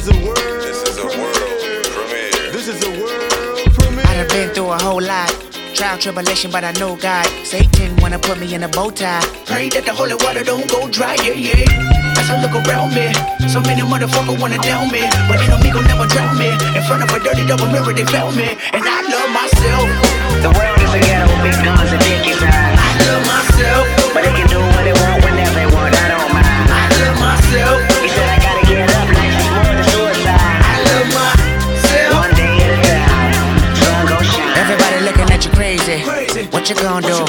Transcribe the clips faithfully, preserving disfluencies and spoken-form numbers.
is a world. This is a world premiere. This is a world premiere. I done been through a whole lot. Trial, tribulation, but I know God. Satan wanna put me in a bow tie. Pray that the holy water don't go dry, yeah, yeah. As I look around me, so many motherfuckers wanna down me, but enemy gon' never drown me. In front of a dirty double mirror, they found me, and I love myself. The world is a ghetto, big guns and dick inside. I love myself, but they can do what they want whenever they want. I don't mind. I love myself. He said I gotta get up, life is more than suicide. I love myself. One day at a time, sun gon' shine. Everybody looking at you crazy. What you gonna do?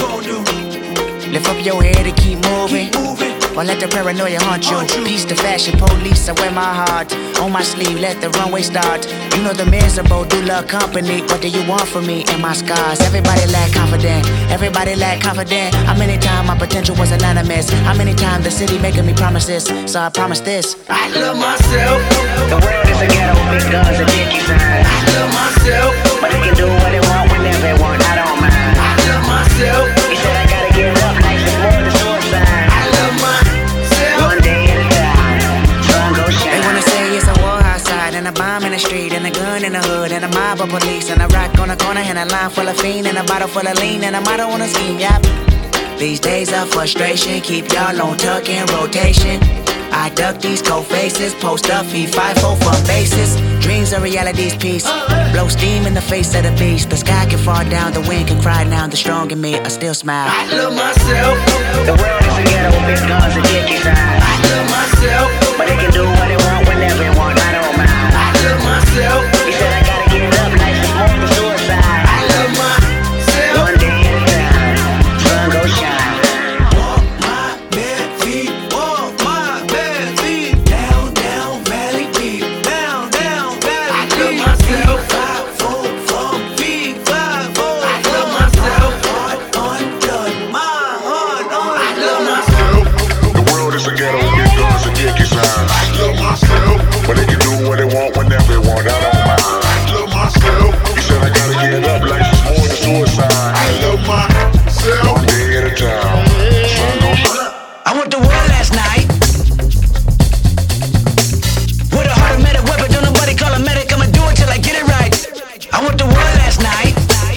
Lift up your head and keep moving. Or let the paranoia haunt you. Peace to fashion police, I wear my heart on my sleeve, let the runway start. You know the miserable do love company. What do you want from me and my scars? Everybody lack confident, everybody lack confident. How many times my potential was anonymous? How many times the city making me promises? So I promise this, I love myself. The world is a ghetto, big guns and dick inside. I love myself, but they can do what they want whenever they want. I don't mind. I love myself. He said I gotta get up, life is more than suicide. I love myself. One day at a time, sun gon' shine. They wanna say it's a war outside, and a bomb in the street, and a gun in the hood, and a mob of police, and a rock on the corner, and a line full of fiend, and a bottle full of lean, and a motto on a scheme, yep. These days of frustration keep y'all on tuck in rotation. I duck these cold faces, post up, feed five four from bases. Dreams are reality's piece. Blow steam in the face of the beast. The sky can fall down, the wind can cry now. The strong in me, I still smile. I love myself. The world is a ghetto, big guns and dick inside. I love myself, but they can do what they want whenever they want. I don't mind. I love myself. He said I gotta get up, life is more than suicide. I love myself. One day at a time, sun gon' shine. Walk my bare feet, walk my bare feet. Down, down, valley deep. Down, down, valley I deep. I love myself. Five, four, from feet, five, four. I love myself. Heart undone, my heart on. I love myself. The world is a ghetto, big guns and dick inside. I love myself. But they can do what they want whenever they want. I don't mind. I love myself. He said I gotta get up, life is more than suicide. I love myself. One day at a time, sun gon' shine. I went to war last night with a heart of medic weapon. Don't nobody call a medic. I'ma do it till I get it right. I went to war last night.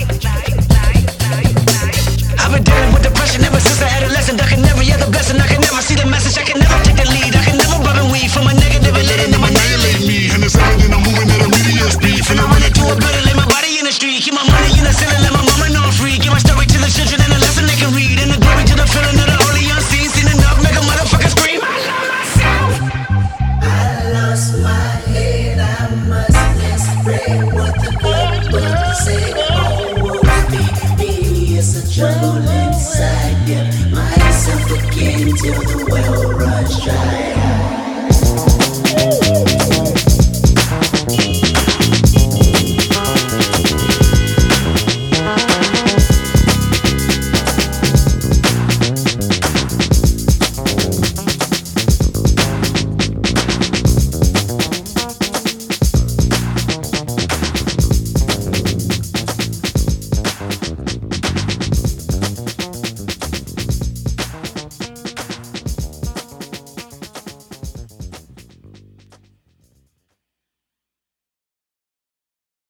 I've been dealing with depression ever since I had a lesson. I can never hear the blessing. I can never see the message. I can never take the lead. I can never rub and weed from a negative and letting them annihilate me. And it's evident I'm moving at a medium speed. Finna run into a building, lay my body in the street. Keep my money in the ceiling, let my mama know I'm free. Give my story to the children and a lesson they can read. And the glory to the feeling of the holy unseen. Seen enough, make a motherfucker scream. I love myself. I lost my head, I must misread what the good book said. Oh, woe be me, it's a trouble inside. Get myself again till the